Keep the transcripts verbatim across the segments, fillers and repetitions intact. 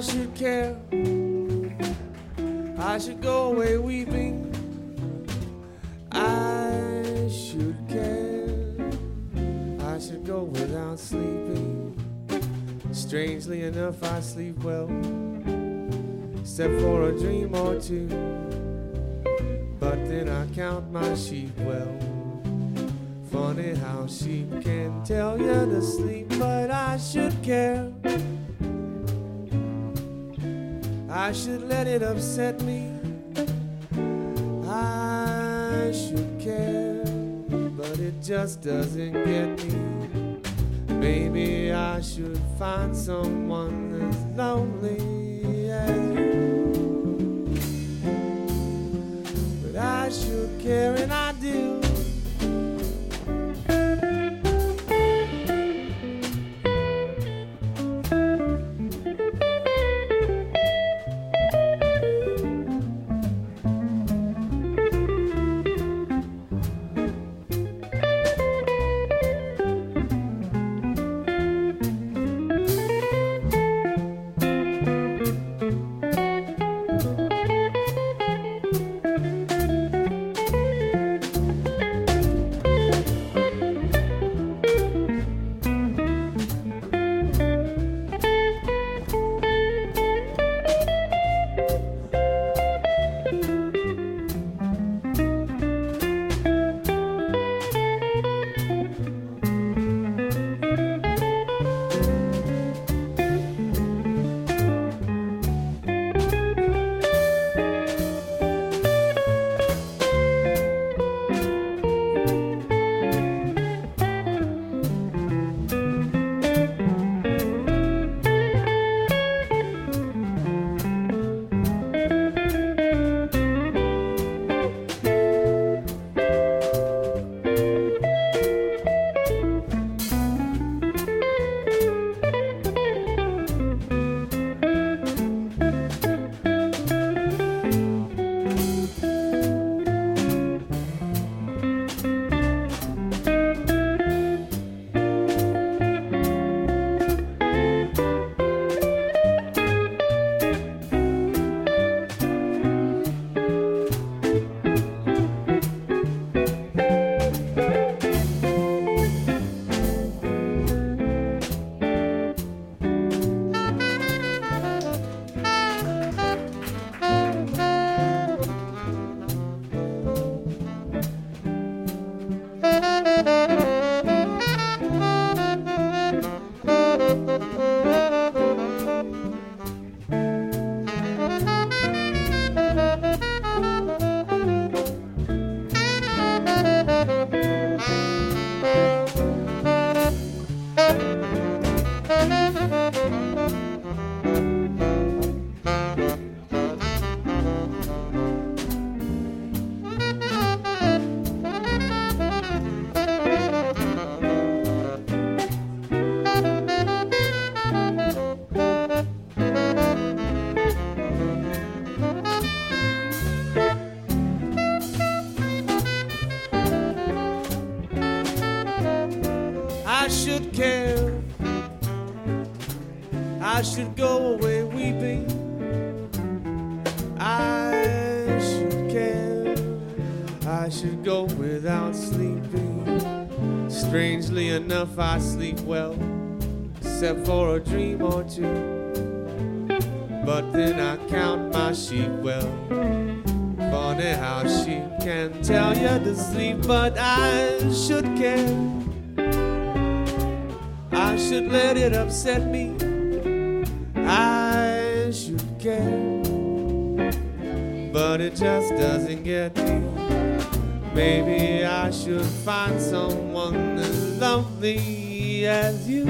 should care. I should go away weeping. I should care. I should go without sleeping. Strangely enough, I sleep well, except for a dream or two. But then I count my sheep well. Funny how sheep can tell you to sleep, but I should care. I should let it upset me. I should care, but it just doesn't get me. Maybe I should find someone as lonely as you. But I should care, and I do. I should care. I should go away weeping. I should care. I should go without sleeping. Strangely enough, I sleep well, except for a dream or two. But then I count my sheep well. Funny how sheep can tell you to sleep, but I should care. I should let it upset me. I should care, but it just doesn't get me. Maybe I should find someone as lonely as you.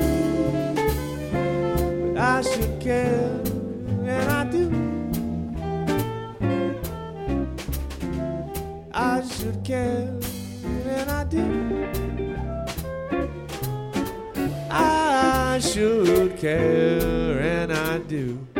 But I should care, and I do. I should care, and I do. I should care, and I do.